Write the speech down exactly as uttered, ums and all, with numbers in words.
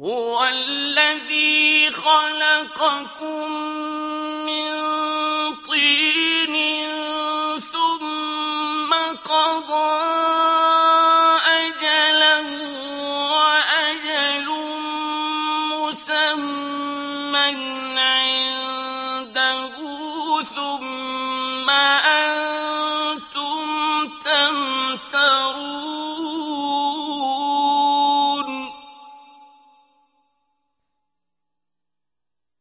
هو الذي خلقكم من طين ثم قضى أجلا وأجل مسمى عنده ثم